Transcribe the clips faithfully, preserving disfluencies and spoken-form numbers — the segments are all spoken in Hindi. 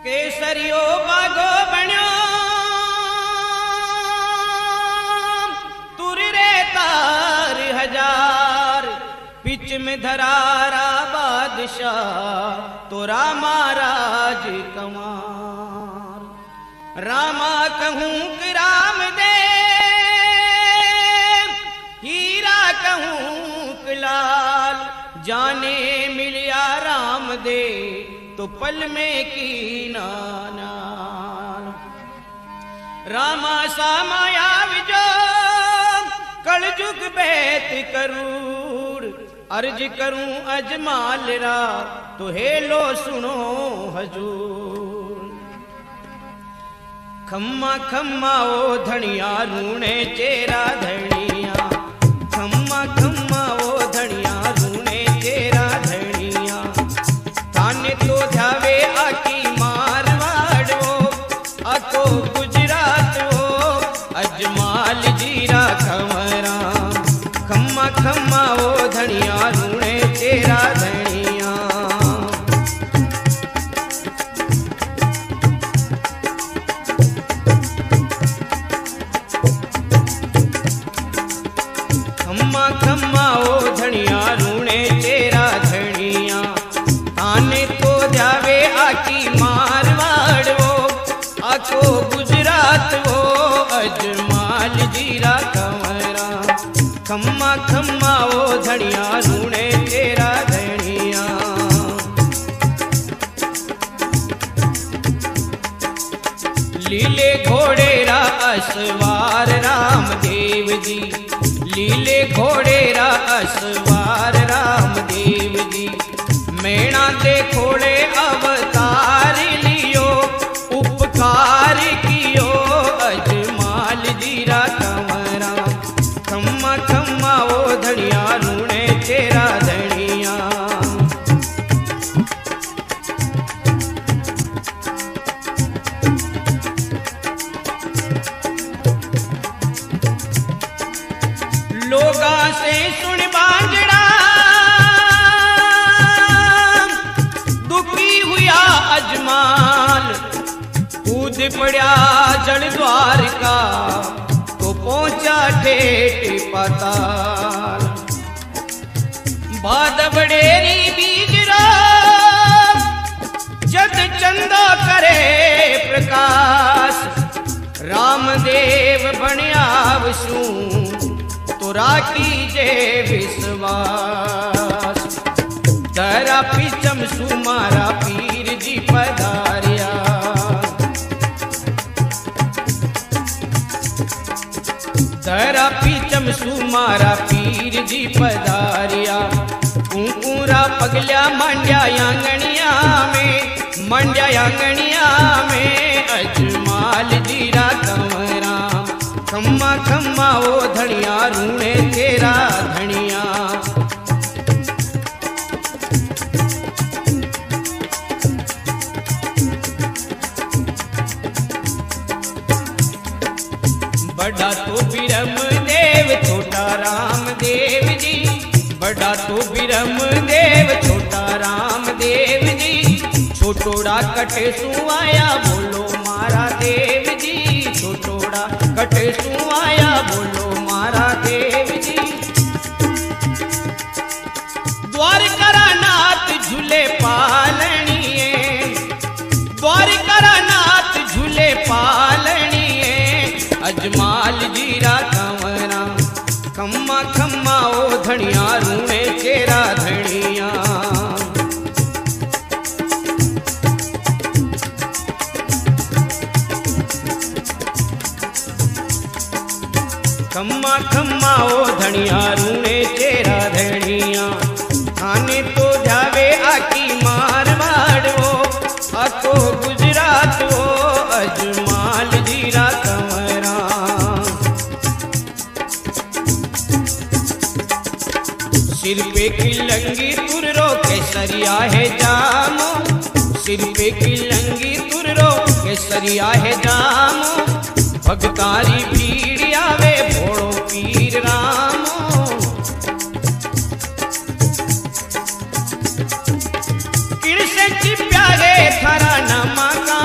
केसरियो बागो बण्यो तुर रे तार हजार पिच में धरारा बादशाह तोरा महाराज कमार रामा कहूँ कि राम दे हीरा कहूँ कि लाल जाने मिलिया राम दे तो पल में की नाना रामा सामाया विजो कलजुग बेत करूर अर्ज करूं अजमाल रा तो हेलो सुनो हजूर खम्मा खम्मा ओ धनिया रूणे चेरा धनिया खम्मा खम्मा ओ धनिया रूणे चेरा धनिया ताने तो ध्यावे आकी मारवाड़ वो आको गुजरात वो अजमाल जीरा खमरा खम्मा खम्मा ओ धनिया रूणे चेरा धनिया खम्मा खम्मा ओ धनिया रूणे चेरा धनिया आने तो जावे आकी मारवाड़ वो आको गुजरात वो अजमाल जीरा कंवरा खम्मा खम्मा ओ धनिया रूणे चेरा धनिया लीले घोड़े रा असवार राम देव जी लीले घोड़े रा असवार राम देव जी मैणा दे घोड़े अवतार लियो उपकार कियो अजमाल जीरा कंवरा खम्मा खम्मा ओ धनिया रूणे चेरा धनिया लोगा से सुन बांजड़ा दुखी हुआ अजमाल कूद पड़ा जल द्वार का तो पहुंचा ठेठ पाताल बाद बड़ेरी बीजरा जद चंदा करे प्रकाश रामदेव बनिया वसू तो राखी जे विश्वास तरा पीछम सुमारा पीर जी पधारिया तरा पीछम सुमारा पीर जी पधारिया कुंकुरा पगलिया मंड्या आंगनिया में मंड्या आंगनिया में अजमाल जीरा कंवरा खम्मा खम्मा ओ धनिया रूणे चेरा धनिया बड़ा तो बिरम देव छोटा राम देव जी बड़ा तो बिरम देव छोटा राम देव जी छोटोड़ा कटे सुआया बोलो मारा देव जी छोटोड़ा कटे सुआया बोलो मारा देव जी द्वारका नाथ झूले पालनिए द्वारका नाथ झूले पालनिए अजमाल जीरा कंवरा खम्मा खम्मा ओ धनिया रूणे चेरा धनिया खम्मा खम्मा ओ धनिया रूणे चेरा धनिया खाने तो जावे आकी मारवाड़ वो आको गुजरात वो अजमाल जीरा कंवरा सिर पे की लंगी तुर रो केसरिया है जामो सिर पे की लंगी तुर रो केसरिया है जामो भगतारी भीड़ आवे भोड़ो पीर रामो किड़ से चिप्या गे थारा नमा का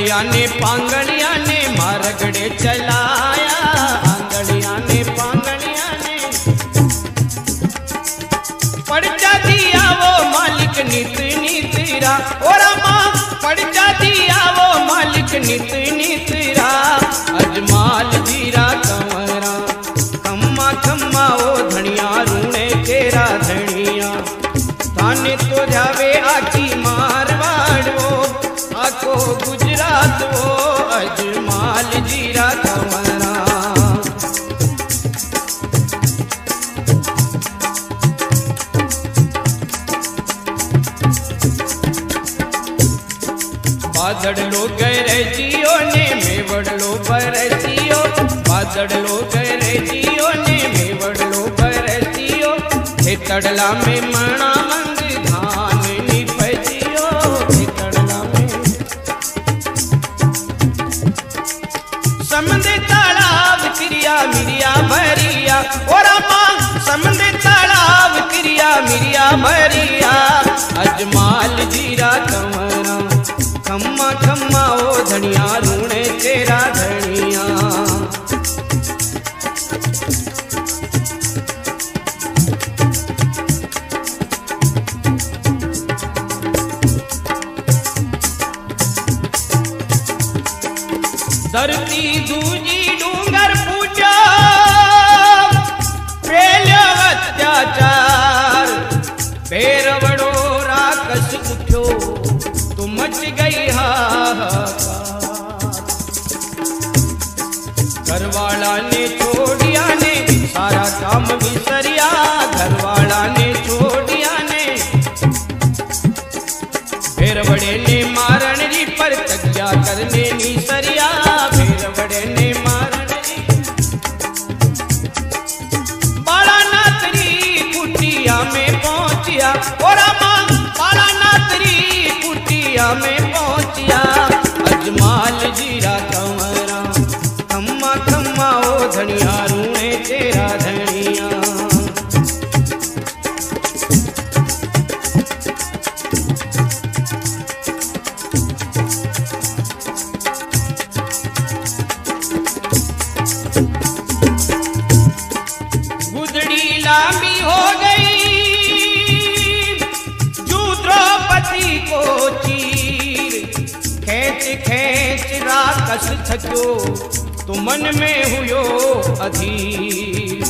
आंगलिया ने पांगलिया ने मारगड़े चलाया, आंगलिया ने पांगलिया ने पड़ दिया वो मालिक नित नितरा, और माँ पड़ दिया वो मालिक नित नितरा। अजमाल जीरा कंवरा खम्मा खम्मा ओ धनिया रूणे तेरा धनिया, थाने तो जावे आकी मारवाड़ वो, आको गुजरात वो। अजमाल जीरा कंवरा बादड़ लो गए जियो ने मेवड़ लो बरसियो, बादड़ लो गए जियो ने मेवड़ लो बरसियो। हे तड़ला में मणा मंग धान निपजियो, हे तड़ला में समंद तालाब क्रिया मिरिया भरिया, और माँ समंद तालाब क्रिया मिरिया भरिया। अजमाल जीरा कंवरा खम्मा खम्मा ओ धनिया रूणे तेरा धनिया। धरती दूजी डूंगर पूजा पेलो अत्याचार, भैरवड़ो राकस उठ्यो तो मच गई हाहाकार। घरवाला ने छोड़िया ने सारा काम विसरिया, घरवाला ने छोड़िया ने भैरवड़े ने मारण जी पर तज्ञा करने नी सरिया, भैरवड़े ने मारण जी बाला नातरी कुटिया में पहुंचिया, और मां बाला नातरी कुटिया में पहुंचिया। अजमाल जीरा कंवरा खम्मा खम्मा ओ धनिया रूणे तेरा धनिया। गुदड़ी लांबी हो गई जू द्रौपदी को चीर, खेच खेच राकस थक्यो तो मन में हुयो अधीर।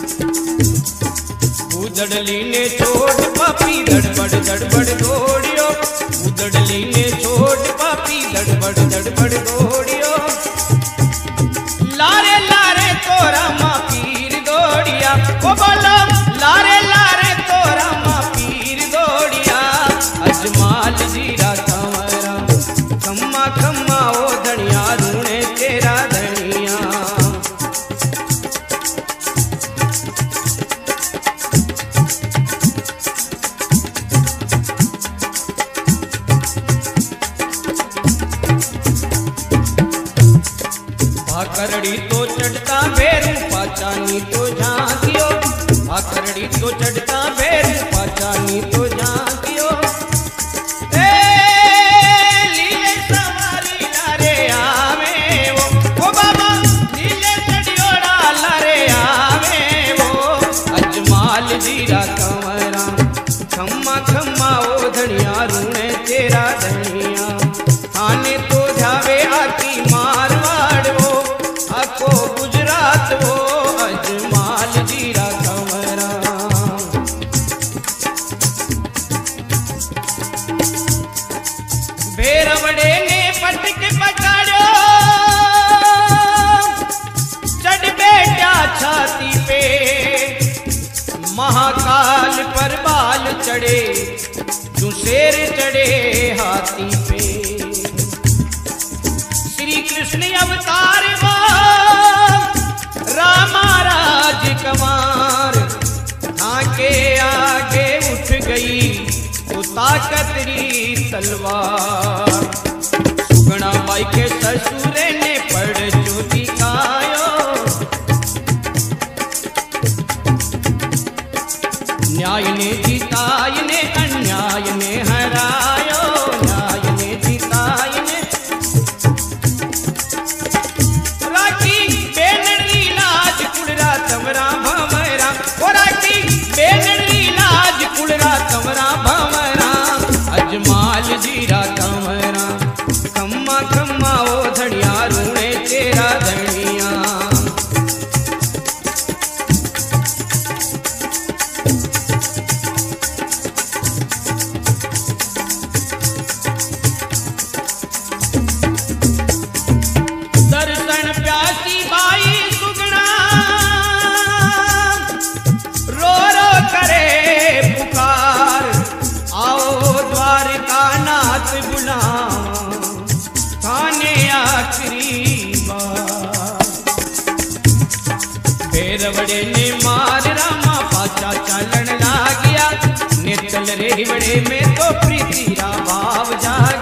उदड़ली ने छोट पापी दड़बड़ दड़बड़ दौड़ियो, उदड़ली ने छोट पापी दड़बड़ दड़बड़ दौड़ियो। लारे लारे तोरा माँ पीर दौड़िया, ओ बोलो लारे लारे तोरा माँ पीर दौड़िया। अजमाल जीरा कंवरा खम्मा खम्मा ओ धनिया रूणे तेरा धनिया। भाकरड़ी तो चढ़ता भैरू पाचानी तो झांकियो, भाकरड़ी तो चढ़ता भैरू पाचानी तो झांकियो। ए लीले सवारी लारे आवे वो, ओ बाबा लीले चढ़ियोड़ा लारे आवे वो। अजमाल जीरा कंवरा खम्मा खम्मा ओ धनिया रूणे तेरा धनिया। थाने तो जावे आकी मारवाड़ वो, आको गुजरात वो। अजमाल जीरा कंवरा भैरवड़े ने पटक पकड़ो, चढ़ बैठा छाती पे, महाकाल पर बाल चढ़े जो शेर चढ़े हाथी पे। श्री कृष्ण अवतार रामा राजकुमार, आगे आगे उठ गई तो ताकतरी तलवार। सुगना बाई के ससुरे ने पड़ जो दिखायो, न्याय ने जीताय ने अन्याय ने हरायो, न्याय ने जीताय ने द्वारका नाथ बुलावा थाने आखिरी बार। भैरवड़े ने मार रामा पाचा चालन ला गया, नेतल रेवड़े में तो प्रीति रा भाव जा